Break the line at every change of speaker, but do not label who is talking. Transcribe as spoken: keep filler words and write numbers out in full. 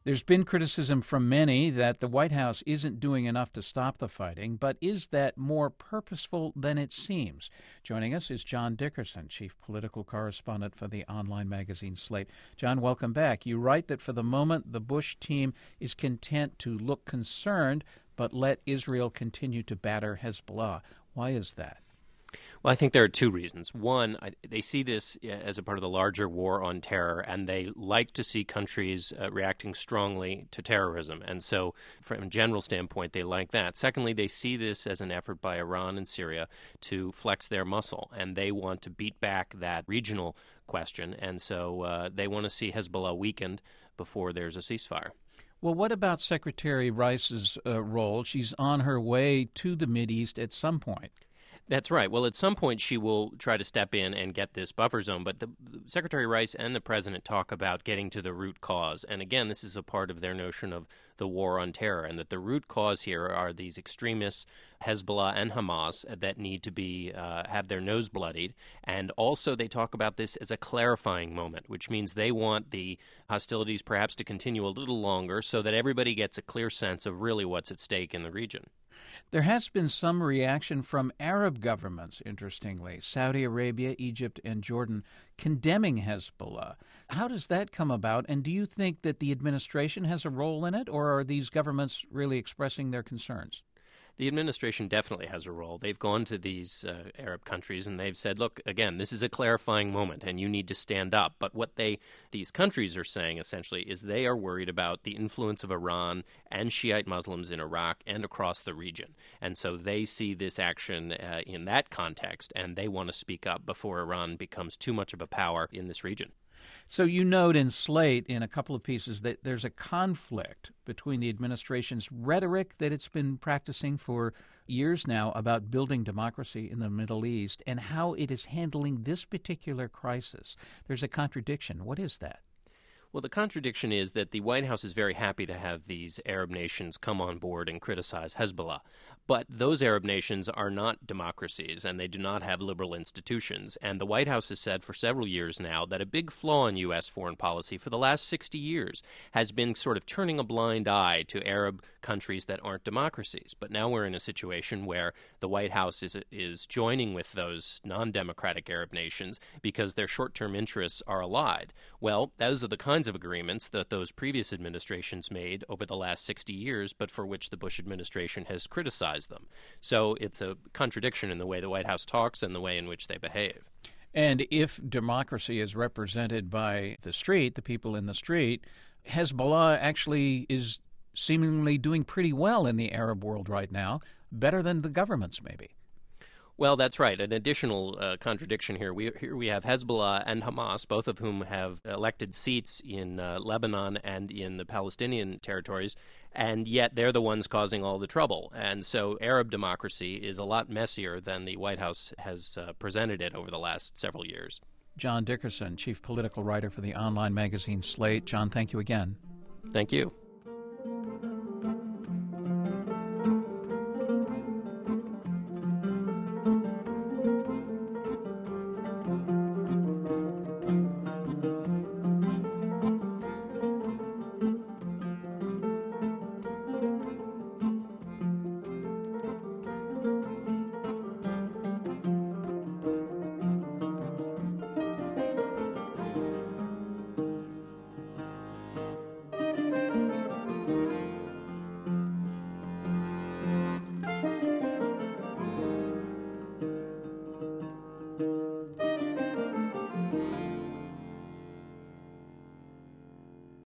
There's been criticism from many that the White House isn't doing enough to stop the fighting, but is that more purposeful than it seems? Joining us is John Dickerson, chief political correspondent for the online magazine Slate. John, welcome back. You write that for the moment, the Bush team is content to look concerned, but let Israel continue to batter Hezbollah. Why is that?
Well, I think there are two reasons. One, I, they see this as a part of the larger war on terror, and they like to see countries uh, reacting strongly to terrorism. And so, from a general standpoint, they like that. Secondly, they see this as an effort by Iran and Syria to flex their muscle, and they want to beat back that regional question. And so uh, they want to see Hezbollah weakened before there's a ceasefire.
Well, what about Secretary Rice's uh, role? She's on her way to the Mideast at some point.
That's right. Well, at some point she will try to step in and get this buffer zone, but the, the Secretary Rice and the President talk about getting to the root cause. And again, this is a part of their notion of the war on terror, and that the root cause here are these extremists, Hezbollah and Hamas, that need to be uh, have their nose bloodied. And also they talk about this as a clarifying moment, which means they want the hostilities perhaps to continue a little longer so that everybody gets a clear sense of really what's at stake in the region.
There has been some reaction from Arab governments, interestingly, Saudi Arabia, Egypt, and Jordan, condemning Hezbollah. How does that come about, and do you think that the administration has a role in it, or are these governments really expressing their concerns?
The administration definitely has a role. They've gone to these uh, Arab countries and they've said, look, again, this is a clarifying moment and you need to stand up. But what they these countries are saying essentially is they are worried about the influence of Iran and Shiite Muslims in Iraq and across the region. And so they see this action uh, in that context, and they want to speak up before Iran becomes too much of a power in this region.
So you note in Slate, in a couple of pieces, that there's a conflict between the administration's rhetoric that it's been practicing for years now about building democracy in the Middle East and how it is handling this particular crisis. There's a contradiction. What is that?
Well, the contradiction is that the White House is very happy to have these Arab nations come on board and criticize Hezbollah. But those Arab nations are not democracies, and they do not have liberal institutions. And the White House has said for several years now that a big flaw in U S foreign policy for the last sixty years has been sort of turning a blind eye to Arab countries that aren't democracies. But now we're in a situation where the White House is is joining with those non-democratic Arab nations because their short-term interests are allied. Well, those are the kinds of agreements that those previous administrations made over the last sixty years, but for which the Bush administration has criticized them. So it's a contradiction in the way the White House talks and the way in which they behave.
And if democracy is represented by the street, the people in the street, Hezbollah actually is seemingly doing pretty well in the Arab world right now, better than the governments maybe.
Well, that's right. An additional uh, contradiction here. We, here we have Hezbollah and Hamas, both of whom have elected seats in uh, Lebanon and in the Palestinian territories, and yet they're the ones causing all the trouble. And so Arab democracy is a lot messier than the White House has uh, presented it over the last several years.
John Dickerson, chief political writer for the online magazine Slate. John, thank you again.
Thank you.